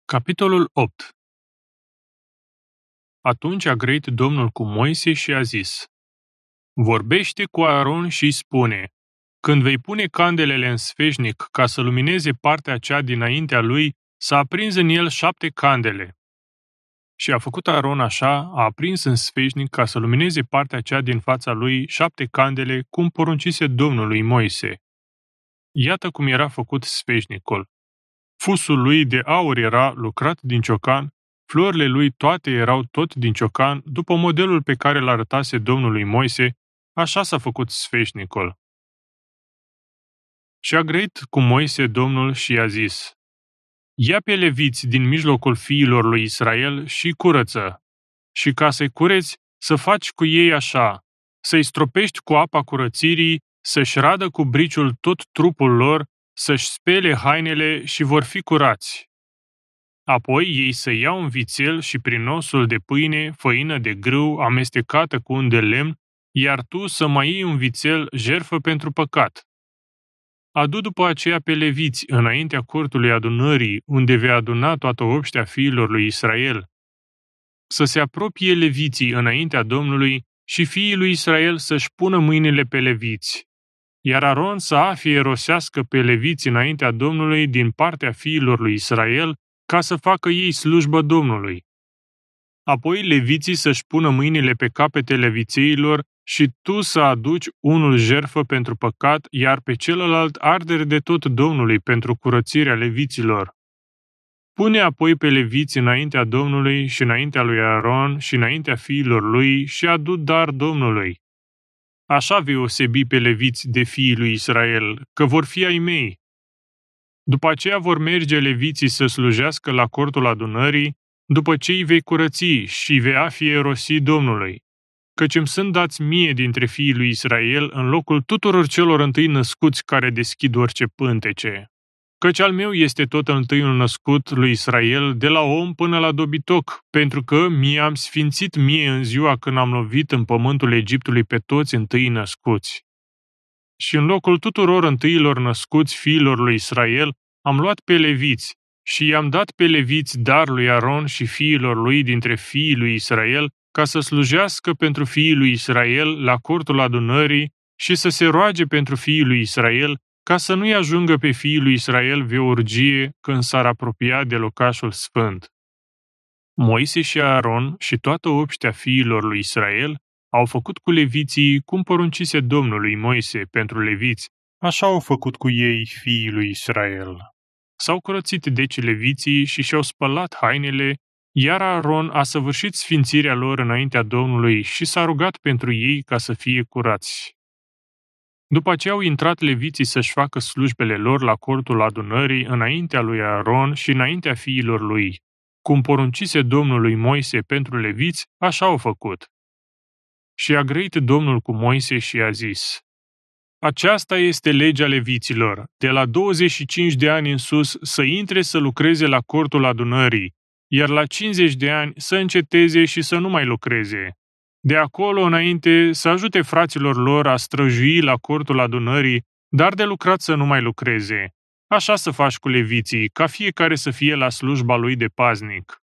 Capitolul 8. Atunci a grăit Domnul cu Moise și a zis: Vorbește cu Aaron și îi spune: Când vei pune candelele în sfeșnic ca să lumineze partea cea dinaintea lui, să aprinzi în el 7 candele. Și a făcut Aaron așa, a aprins în sfeșnic ca să lumineze partea cea din fața lui 7 candele, cum poruncise Domnului Moise. Iată cum era făcut sfeșnicul. Fusul lui de aur era lucrat din ciocan, florile lui toate erau tot din ciocan, după modelul pe care l arătase Domnului Moise, așa s-a făcut sfeșnicul. Și a grăit cu Moise Domnul și i-a zis: Ia pe leviți din mijlocul fiilor lui Israel și curăță, și ca să-i cureți, să faci cu ei așa, să-i stropești cu apa curățirii, să-și radă cu briciul tot trupul lor, să-și spele hainele și vor fi curați. Apoi ei să iau un vițel și prin osul de pâine, făină de grâu amestecată cu un de lemn, iar tu să mai iei un vițel jertfă pentru păcat. Adu după aceea pe leviți înaintea cortului adunării, unde vei aduna toată obștea fiilor lui Israel. Să se apropie leviții înaintea Domnului și fiii lui Israel să-și pună mâinile pe leviți. Iar Aron să afie rosească pe leviți înaintea Domnului din partea fiilor lui Israel, ca să facă ei slujbă Domnului. Apoi leviții să-și pună mâinile pe capetele vițeilor și tu să aduci unul jertfă pentru păcat, iar pe celălalt ardere de tot Domnului pentru curățirea leviților. Pune apoi pe leviți înaintea Domnului și înaintea lui Aaron și înaintea fiilor lui și adu dar Domnului. Așa vei osebi pe leviți de fiii lui Israel, că vor fi ai mei. După aceea vor merge leviții să slujească la cortul adunării, după ce îi vei curăți și vei afi erosi Domnului. Căci îmi sunt dați mie dintre fiii lui Israel în locul tuturor celor întâi născuți care deschid orice pântece. Căci al meu este tot întâiul născut lui Israel, de la om până la dobitoc, pentru că mi-am sfințit mie în ziua când am lovit în pământul Egiptului pe toți întâi născuți. Și în locul tuturor întâilor născuți fiilor lui Israel, am luat pe leviți și i-am dat pe leviți dar lui Aron și fiilor lui dintre fiii lui Israel, ca să slujească pentru fiii lui Israel la cortul adunării și să se roage pentru fiii lui Israel, ca să nu-i ajungă pe fiii lui Israel vreo urgie când s-ar apropia de locașul sfânt. Moise și Aaron și toată obștea fiilor lui Israel au făcut cu leviții cum poruncise Domnului Moise pentru leviți, așa au făcut cu ei fiii lui Israel. S-au curățit deci leviții și și-au spălat hainele, iar Aaron a săvârșit sfințirea lor înaintea Domnului și s-a rugat pentru ei ca să fie curați. După aceea au intrat leviții să-și facă slujbele lor la cortul adunării înaintea lui Aaron și înaintea fiilor lui. Cum poruncise Domnului Moise pentru leviți, așa au făcut. Și a grăit Domnul cu Moise și a zis: Aceasta este legea leviților, de la 25 de ani în sus să intre să lucreze la cortul adunării, iar la 50 de ani să înceteze și să nu mai lucreze. De acolo înainte să ajute fraților lor a străjui la cortul adunării, dar de lucrat să nu mai lucreze. Așa să faci cu leviții, ca fiecare să fie la slujba lui de paznic.